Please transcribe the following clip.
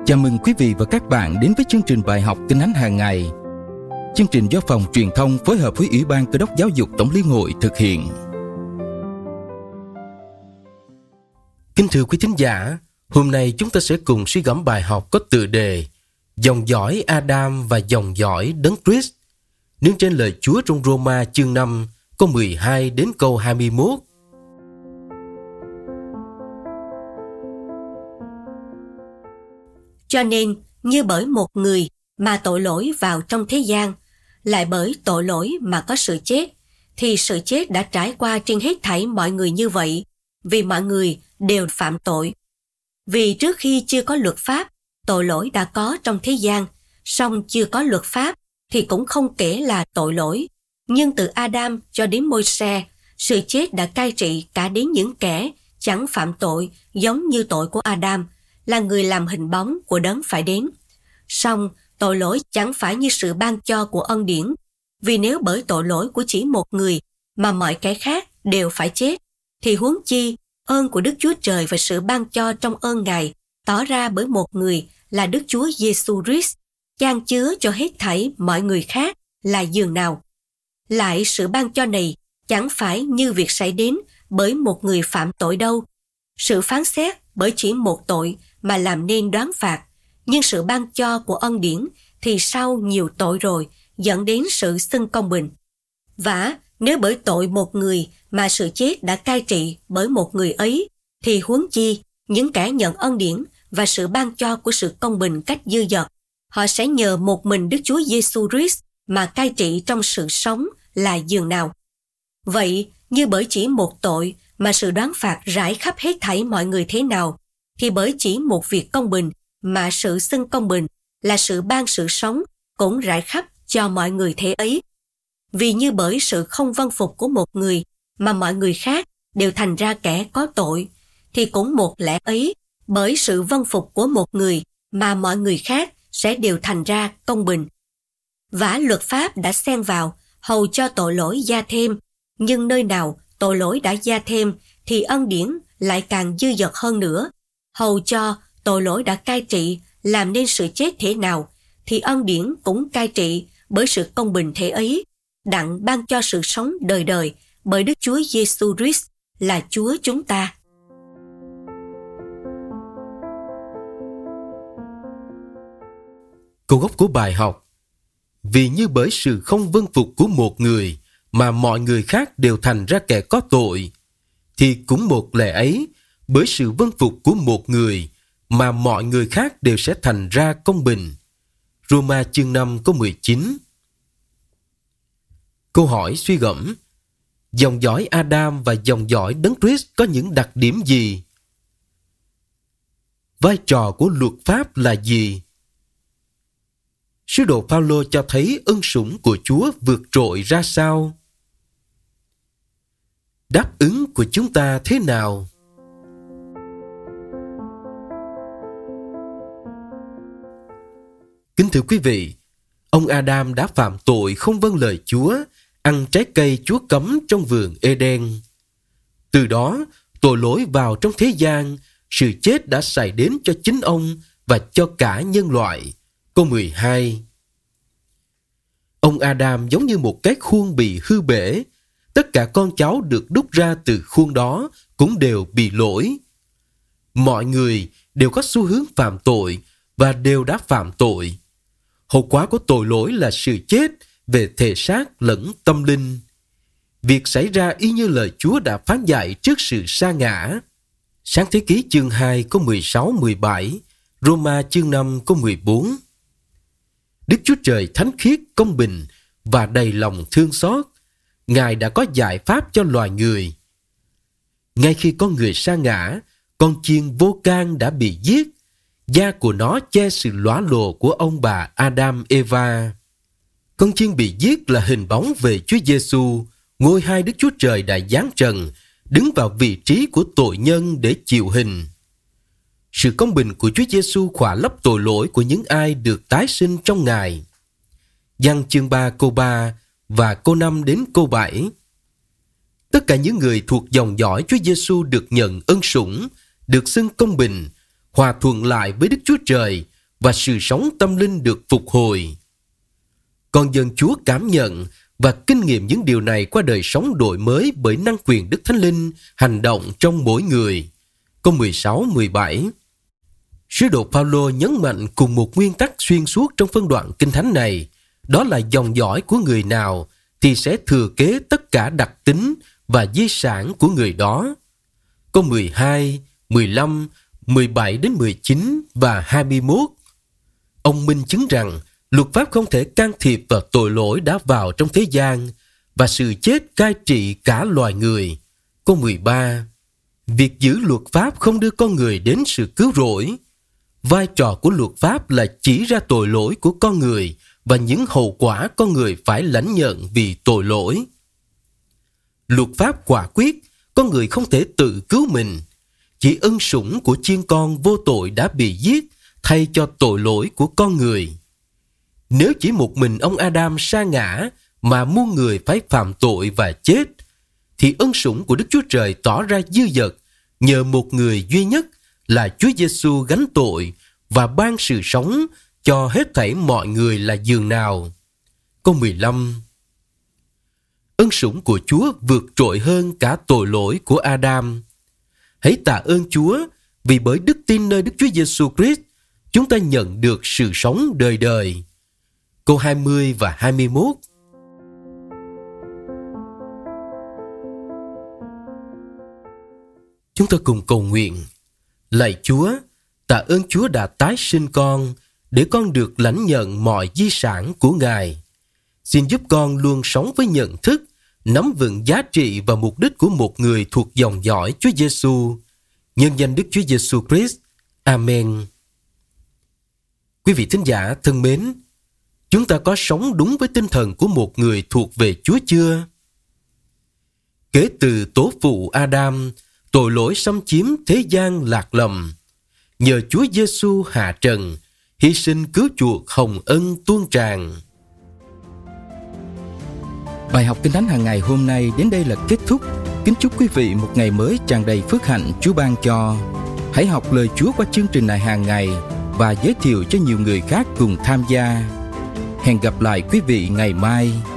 Chào mừng quý vị và các bạn đến với chương trình bài học Kinh Thánh hàng ngày. Chương trình do Phòng Truyền thông phối hợp với Ủy ban Cơ đốc Giáo dục Tổng Liên hội thực hiện. Kính thưa quý thính giả, hôm nay chúng ta sẽ cùng suy gẫm bài học có tựa đề Dòng dõi Adam và dòng dõi Đấng Christ, nương trên lời Chúa trong Roma chương 5, câu 12 đến câu 21. Cho nên, như bởi một người mà tội lỗi vào trong thế gian, lại bởi tội lỗi mà có sự chết, thì sự chết đã trải qua trên hết thảy mọi người như vậy, vì mọi người đều phạm tội. Vì trước khi chưa có luật pháp, tội lỗi đã có trong thế gian, song chưa có luật pháp thì cũng không kể là tội lỗi. Nhưng từ Adam cho đến Môi-se, sự chết đã cai trị cả đến những kẻ chẳng phạm tội giống như tội của Adam, là người làm hình bóng của đấng phải đến. Song tội lỗi chẳng phải như sự ban cho của ân điển, vì nếu bởi tội lỗi của chỉ một người mà mọi kẻ khác đều phải chết, thì huống chi ơn của Đức Chúa Trời và sự ban cho trong ơn Ngài tỏ ra bởi một người là Đức Chúa Giêsu Christ, chan chứa cho hết thảy mọi người khác là dường nào. Lại sự ban cho này chẳng phải như việc xảy đến bởi một người phạm tội đâu. Sự phán xét bởi chỉ một tội mà làm nên đoán phạt, nhưng sự ban cho của ân điển thì sau nhiều tội rồi dẫn đến sự xưng công bình. Vả, nếu bởi tội một người mà sự chết đã cai trị bởi một người ấy, thì huống chi những kẻ nhận ân điển và sự ban cho của sự công bình cách dư dật, họ sẽ nhờ một mình Đức Chúa Giêsu Christ mà cai trị trong sự sống là dường nào. Vậy, như bởi chỉ một tội mà sự đoán phạt rải khắp hết thảy mọi người thế nào, thì bởi chỉ một việc công bình mà sự xưng công bình là sự ban sự sống cũng rải khắp cho mọi người thế ấy. Vì như bởi sự không vâng phục của một người mà mọi người khác đều thành ra kẻ có tội, thì cũng một lẽ ấy, bởi sự vâng phục của một người mà mọi người khác sẽ đều thành ra công bình. Vả luật pháp đã xen vào hầu cho tội lỗi gia thêm, nhưng nơi nào tội lỗi đã gia thêm thì ân điển lại càng dư dật hơn nữa. Hầu cho tội lỗi đã cai trị làm nên sự chết thế nào, thì ân điển cũng cai trị bởi sự công bình thế ấy, đặng ban cho sự sống đời đời bởi Đức Chúa Giêsu Christ là Chúa chúng ta. Câu gốc của bài học: Vì như bởi sự không vâng phục của một người mà mọi người khác đều thành ra kẻ có tội, thì cũng một lẽ ấy, bởi sự vâng phục của một người mà mọi người khác đều sẽ thành ra công bình. Roma chương 5 câu 19. Câu hỏi suy gẫm: dòng dõi Adam và dòng dõi Đấng Christ có những đặc điểm gì? Vai trò của luật pháp là gì? Sứ đồ Phaolô cho thấy ân sủng của Chúa vượt trội ra sao? Đáp ứng của chúng ta thế nào? Kính thưa quý vị, ông Adam đã phạm tội không vâng lời Chúa, ăn trái cây Chúa cấm trong vườn Eden. Từ đó, tội lỗi vào trong thế gian, sự chết đã xảy đến cho chính ông và cho cả nhân loại. Câu 12. Ông Adam giống như một cái khuôn bị hư bể. Tất cả con cháu được đúc ra từ khuôn đó cũng đều bị lỗi. Mọi người đều có xu hướng phạm tội và đều đã phạm tội. Hậu quả của tội lỗi là sự chết về thể xác lẫn tâm linh. Việc xảy ra y như lời Chúa đã phán dạy trước sự sa ngã. Sáng thế ký chương 2 câu 16-17, Roma chương 5 câu 14. Đức Chúa Trời thánh khiết, công bình và đầy lòng thương xót, Ngài đã có giải pháp cho loài người. Ngay khi con người sa ngã, con chiên vô can đã bị giết. Da của nó che sự lóa lồ của ông bà Adam Eva. Con chiên bị giết là hình bóng về Chúa Giêsu, ngôi hai Đức Chúa Trời đã giáng trần, đứng vào vị trí của tội nhân để chịu hình. Sự công bình của Chúa Giêsu khỏa lấp tội lỗi của những ai được tái sinh trong Ngài. Giăng chương 3 câu 3 và câu 5 đến câu 7. Tất cả những người thuộc dòng dõi Chúa Giêsu được nhận ân sủng, được xưng công bình, hòa thuận lại với Đức Chúa Trời và sự sống tâm linh được phục hồi. Con dân Chúa cảm nhận và kinh nghiệm những điều này qua đời sống đổi mới bởi năng quyền Đức Thánh Linh hành động trong mỗi người. Câu 16-17. Sứ đồ Phaolô nhấn mạnh cùng một nguyên tắc xuyên suốt trong phân đoạn Kinh Thánh này, đó là dòng dõi của người nào thì sẽ thừa kế tất cả đặc tính và di sản của người đó. Câu 12, 15, 17-19 và 21. Ông minh chứng rằng luật pháp không thể can thiệp vào tội lỗi đã vào trong thế gian và sự chết cai trị cả loài người. Câu 13. Việc giữ luật pháp không đưa con người đến sự cứu rỗi. Vai trò của luật pháp là chỉ ra tội lỗi của con người và những hậu quả con người phải lãnh nhận vì tội lỗi. Luật pháp quả quyết, con người không thể tự cứu mình. Chỉ ân sủng của chiên con vô tội đã bị giết thay cho tội lỗi của con người. Nếu chỉ một mình ông Adam sa ngã mà muôn người phải phạm tội và chết, thì ân sủng của Đức Chúa Trời tỏ ra dư dật nhờ một người duy nhất là Chúa Giêsu gánh tội và ban sự sống cho hết thảy mọi người là dường nào. Câu 15. Ân sủng của Chúa vượt trội hơn cả tội lỗi của Adam. Hãy tạ ơn Chúa vì bởi đức tin nơi Đức Chúa Giêsu Christ, chúng ta nhận được sự sống đời đời. Câu 20 và 21. Chúng ta cùng cầu nguyện. Lạy Chúa, tạ ơn Chúa đã tái sinh con để con được lãnh nhận mọi di sản của Ngài. Xin giúp con luôn sống với nhận thức, nắm vững giá trị và mục đích của một người thuộc dòng dõi Chúa Giêsu. Nhân danh Đức Chúa Giêsu Christ. Amen. Quý vị thính giả thân mến, chúng ta có sống đúng với tinh thần của một người thuộc về Chúa chưa? Kể từ tổ phụ Adam, tội lỗi xâm chiếm thế gian lạc lầm. Nhờ Chúa Giêsu hạ trần, hy sinh cứu chuộc hồng ân tuôn tràn. Bài học Kinh Thánh hàng ngày hôm nay đến đây là kết thúc. Kính chúc quý vị một ngày mới tràn đầy phước hạnh Chúa ban cho. Hãy học lời Chúa qua chương trình này hàng ngày và giới thiệu cho nhiều người khác cùng tham gia. Hẹn gặp lại quý vị ngày mai.